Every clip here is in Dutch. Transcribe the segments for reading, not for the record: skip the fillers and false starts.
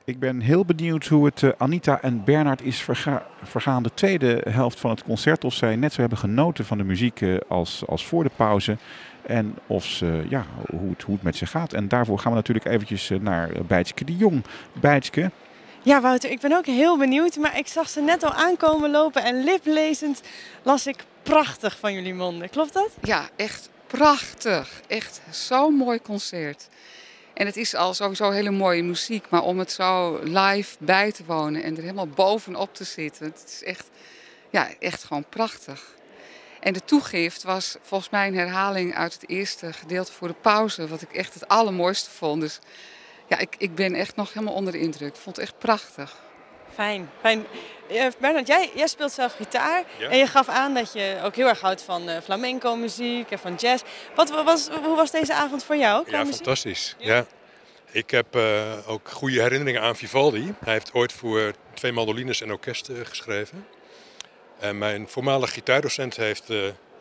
Ik ben heel benieuwd hoe het Anita en Bernard is vergaan de tweede helft van het concert. Of zij net zo hebben genoten van de muziek als voor de pauze. En of ze, ja, hoe het met ze gaat. En daarvoor gaan we natuurlijk eventjes naar Bijtske de Jong. Bijtske. Ja, Wouter, ik ben ook heel benieuwd. Maar ik zag ze net al aankomen lopen en liplezend las ik prachtig van jullie monden. Klopt dat? Ja, echt prachtig. Echt zo'n mooi concert. En het is al sowieso hele mooie muziek, maar om het zo live bij te wonen en er helemaal bovenop te zitten, het is echt, ja, echt gewoon prachtig. En de toegift was volgens mij een herhaling uit het eerste gedeelte voor de pauze, wat ik echt het allermooiste vond. Dus ja, ik ben echt nog helemaal onder de indruk. Ik vond het echt prachtig. Fijn, fijn. Bernard, jij speelt zelf gitaar en je gaf aan dat je ook heel erg houdt van flamenco muziek en van jazz. Hoe was deze avond voor jou qua muziek? Fantastisch. Ja. Ik heb ook goede herinneringen aan Vivaldi. Hij heeft ooit voor 2 mandolines en orkest geschreven. En mijn voormalige gitaardocent heeft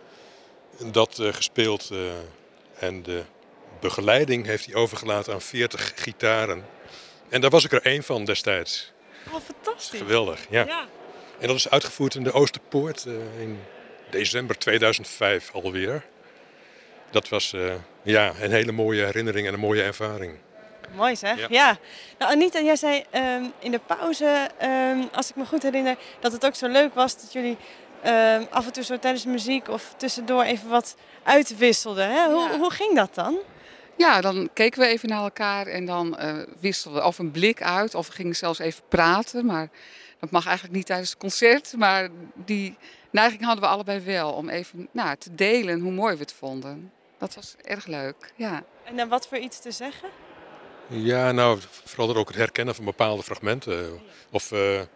dat gespeeld en de begeleiding heeft hij overgelaten aan 40 gitaren. En daar was ik er 1 van destijds. Oh, fantastisch. Geweldig, ja. En dat is uitgevoerd in de Oosterpoort in december 2005 alweer. Dat was een hele mooie herinnering en een mooie ervaring. Mooi zeg, ja. Nou Anita, jij zei in de pauze, als ik me goed herinner, dat het ook zo leuk was dat jullie af en toe zo tijdens de muziek of tussendoor even wat uitwisselden. Hè? Hoe ging dat dan? Ja, dan keken we even naar elkaar en dan wisselden we of een blik uit of we gingen zelfs even praten. Maar dat mag eigenlijk niet tijdens het concert, maar die neiging hadden we allebei wel om even te delen hoe mooi we het vonden. Dat was erg leuk, ja. En dan wat voor iets te zeggen? Ja, nou, vooral ook het herkennen van bepaalde fragmenten. Of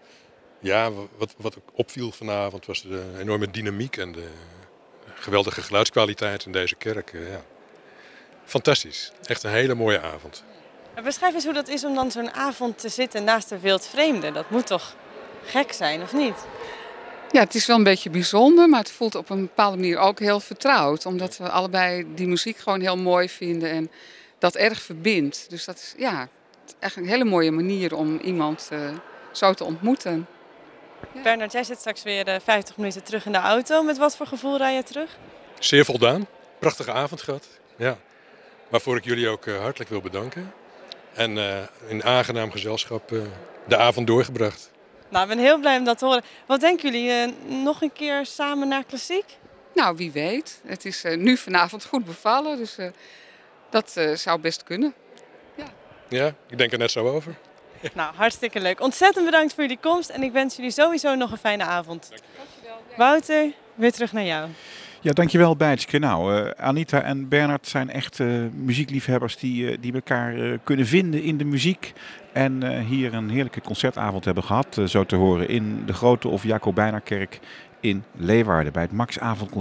wat ook opviel vanavond was de enorme dynamiek en de geweldige geluidskwaliteit in deze kerk. Ja. Fantastisch. Echt een hele mooie avond. Beschrijf eens hoe dat is om dan zo'n avond te zitten naast een wildvreemde. Dat moet toch gek zijn, of niet? Ja, het is wel een beetje bijzonder, maar het voelt op een bepaalde manier ook heel vertrouwd. Omdat we allebei die muziek gewoon heel mooi vinden en dat erg verbindt. Dus dat is echt een hele mooie manier om iemand zo te ontmoeten. Ja. Bernard, jij zit straks weer 50 minuten terug in de auto. Met wat voor gevoel rij je terug? Zeer voldaan. Prachtige avond gehad. Ja. Waarvoor ik jullie ook hartelijk wil bedanken. En in aangenaam gezelschap de avond doorgebracht. Nou, ik ben heel blij om dat te horen. Wat denken jullie? Nog een keer samen naar klassiek? Nou, wie weet. Het is nu vanavond goed bevallen, dus dat zou best kunnen. Ja, ik denk er net zo over. Nou, hartstikke leuk. Ontzettend bedankt voor jullie komst en ik wens jullie sowieso nog een fijne avond. Dankjewel. Wouter, weer terug naar jou. Ja, dankjewel Bijtske. Nou, Anita en Bernard zijn echt muziekliefhebbers die elkaar kunnen vinden in de muziek. En hier een heerlijke concertavond hebben gehad, zo te horen in de Grote of Jacobijnerkerk in Leeuwarden bij het Max Avondconcert.